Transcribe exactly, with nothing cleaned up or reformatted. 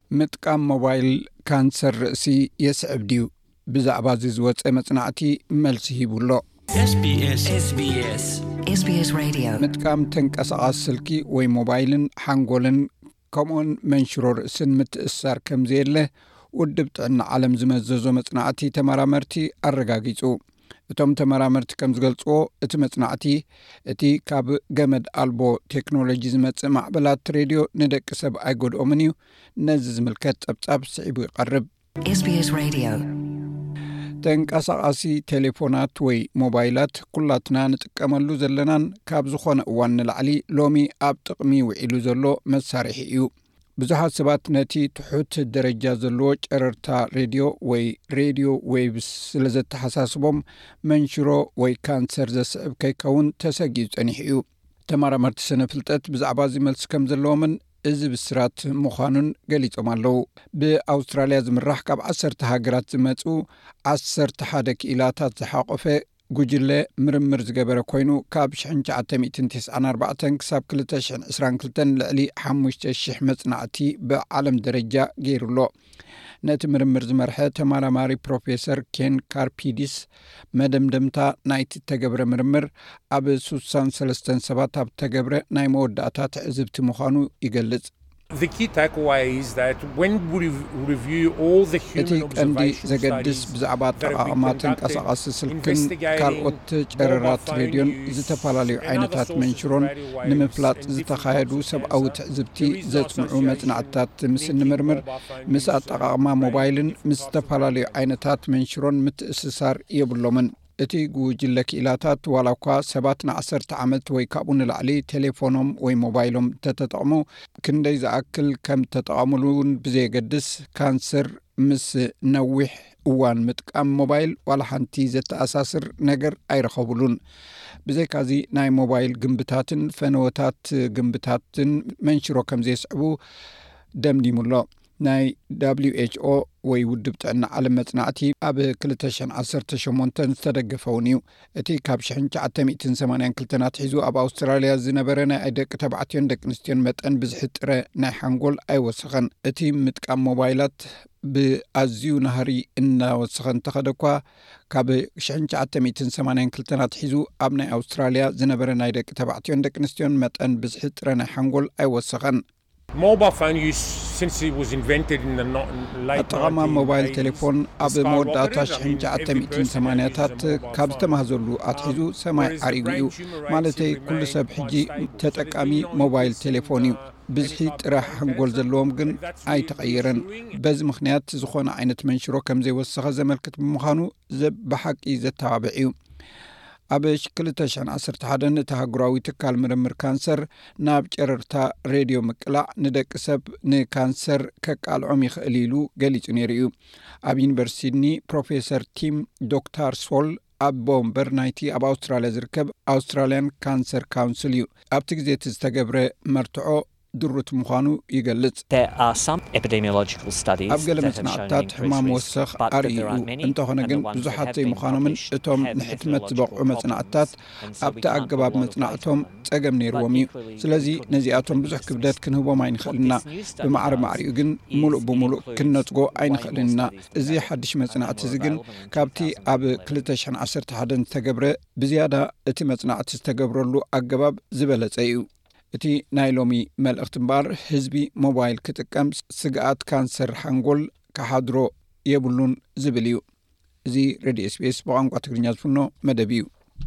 متقام موبايل كانسر رأسي يسعب ديو بزعبا زيزوات مصنعتي ملسي بولو إس بي إس إس بي إس إس بي إس راديو متقام تنقصقاص سلكي وي موبايلن حنقولن كمون منشرو رأسن متأثر كم زيله ودبت عن عالم زمززو مصنعتي تمرامرتي الرقاقيسو እቶም ተመራመርቲ ከም ዝገልጽዎ እቲ መጽናዕቲ እቲ ካብ ገመድ አልቦ ቴክኖሎጂ ዝመጽእ ማዕበላት ሬድዮ ንደቂ ሰብ ኣይጎድኦምን እዩ ነዚ ዝምልከት ጸብጻብ ስዒቡ ይቐርብ إس بي إس راديو ተንቀሳቓሲ ቴሌፎናት ወይ ሞባይላት ኩላትና ንጥቀመሉ ዘለናን ካብ ዝኾነ እዋን ንላዕሊ ሎሚ ኣብ ጥቕሚ ውዒሉ ዘሎ መሳርሒ እዩ ብዙሓት ሰባት ነቲ ትሑት ደረጃ ዘለዎ ጨረርታ ሬድዮ ወይ ሬድዮ ዌቭስ ስለዘተሓሳስቦም መንሽሮ ወይ ካንሰር ዘስዕብ ከይከውን ተሰጊዩ ጸኒሑ እዩ ተመራመርቲ ስነ ፍልጠት ብዛዕባ እዚ መልሲ ከም ዘለዎምን እዚ ብስራት ምዃኑን ገሊጾም ኣለዉ ብኣውስትራልያ ዝምራሕ ካብ ዓሰርተ ሃገራት ዝመጹ ዓሰርተ ሓደ ክኢላታት ዝሓቆፈ ጉጅለ ምርምር ዝገበረ ኮይኑ ካብ ሽሕን ትሽዓተ ሚእትን ትስዓን ኣርባዕተን ክሳብ ክልተ ሽሕን ዕስራን ክልተን ልዕሊ ሓሙሽተ ሽሕ መጽናዕቲ ብዓለም ደረጃ ገይሩሎ ነቲ ምርምር ዝመርሐ ተመራማሪ ፕሮፌሰር ኬን ካርፒዲስ መደምደምታ ናይቲ ተገብረ ምርምር ኣብ ስሳን ሰለስተ ሰባት ኣብ ተገብረ ናይ መወዳእታ ትዕዝብቲ ምዃኑ ይገልጽ The key takeaway is that when we review all the human observation ዘገድስ ብዛዕባ ጠቃማትን ቀሳቀስ ስልክን ካልኦት ጨረራት ሬድዮን ዝተፈላልዩ ዓይነታት መንሽሮን ንምፍላጥ ዝተኻየዱ ሰብኣዊ ትዕዝብቲ ዘጽንዑ መጽናዕትታት ምስ ንምርምር ምስ ኣጠቃቅማ ሞባይልን ምስ ዝተፈላልዩ ዓይነታት መንሽሮን ምትእስሳር የብሎምን እቲ ጉጅለ ክኢላታት ዋላኳ ሰባት ንዓሰርተ ዓመት ወይ ካብኡ ንላዕሊ ቴሌፎኖም ወይ ሞባይሎም ተተጠቕሙ ክንደይ ዝኣክል ከም ተጠቐሙሉን ብዘየገድስ ካንሰር ምስ ነዊሕ እዋን ምጥቃም ሞባይል ዋላ ሓንቲ ዘተኣሳስር ነገር ኣይረኸቡሉን ብዘይካዚ ናይ ሞባይል ግንብታትን ፈነወታት ግንብታትን መንሽሮ ከም ዘስዕቡ ደምዲሙሎ ናይ ደብሊው ኤች ኦ ወይ ውድብ ጥዕና ዓለም መጽናዕቲ ኣብ ክልተ ሽሕን ዓሰርተ ሸሞንተ ዝተደገፈውን እዩ እቲ ካብ ሽሕን ትሽዓተ ሚእትን ሰማንያን ክልተን ሒዙ ኣብ ኣውስትራልያ ዝነበረ ናይ ደቂ ተባዕትዮን ደቂ ኣንስትዮን መጠን ብዝሕጥረ ናይ ሓንጎል ኣይወሰኸን እቲ ምጥቃም ሞባይላት ብኣዝዩ ናህሪ እናወሰኸን ተኸደኳ ካብ ሽሕን ትሽዓተ ሚእትን ሰማንያን ክልተን ሒዙ ኣብ ናይ ኣውስትራልያ ዝነበረ ናይ ደቂ ተባዕትዮን ደቂ ኣንስትዮን መጠን ብዝሕጥረ ናይ ሓንጎል ኣይወሰኸን Mobile phone use since it was invented in the late አጠቃማ ሞባይል ቴሌፎን ኣብ መወዳእታ ሽሕን ትሽዓተ ሚእትን ሰማንያታት ካብ ዝተማህዘሉ ኣትሒዙ ሰማይ ዓሪጉ እዩ ማለተይ ኩሉ ሰብ ሕጂ ተጠቃሚ ሞባይል ቴሌፎን እዩ ብዝሒ ጥራሕ ሓንጎል ዘለዎም ግን ኣይተቐየረን በዚ ምክንያት ዝኾነ ዓይነት መንሽሮ ከም ዘይወሰኸ ዘመልክት ብምዃኑ ብሓቂ ዘተባብዕ እዩ ኣብ ክልተ ሽሕን ዓሰርተ ሓደ ተሃገራዊ ትካል ምርምር ካንሰር ናብ ጨረርታ ሬድዮ ምቅላዕ ንደቂ ሰብ ንካንሰር ከቃልዖም ይኽእል ኢሉ ገሊጹ ነይሩ እዩ ኣብ ዩኒቨርሲቲ ሲድኒ ፕሮፌሰር ቲም ዶክተር ሶል ኣብ ቦምበር ናይቲ ኣብ ኣውስትራልያ ዝርከብ ኣውስትራሊያን ካንሰር ካውንስል እዩ ኣብቲ ግዜ ዝተገብረ መርትዖ ድሩት ምዃኑ ይገልጽ There are some epidemiological studies ኣብ ገለ መጽናዕትታት ሕማም ወሰኽ ኣርእዩ እንተኾነ ግን ብዙሓት ዘይምዃኖምን እቶም ንሕትመት ዝበቕዑ መጽናዕትታት ኣብቲ ኣገባብ መጽናዕቶም ጸገም ነይርዎም እዩ ስለዚ ነዚኣቶም ብዙሕ ክብደት ክንህቦም ኣይንኽእልና ብማዕረ ማዕሪኡ ግን ሙሉእ ብሙሉእ ክንነጽጎ ኣይንኽእልና እዚ ሓድሽ መጽናዕቲ እዚ ግን ካብቲ ኣብ ክልተ ሽሕን ዓሰርተ ሓደ ዝተገብረ ብዝያዳ እቲ መጽናዕቲ ዝተገብረሉ ኣገባብ ዝበለጸ እዩ እቲ ናይ ሎሚ መልእኽቲ እምበር ህዝቢ ሞባይል ክጥቀም ስግኣት ካንሰር ሓንጎል ካሓድሮ የብሉን ዝብል እዩ እዚ ሬድዮ ኤስ ቢ ኤስ ብቋንቋ ትግርኛ ዝፍኖ መደብ እዩ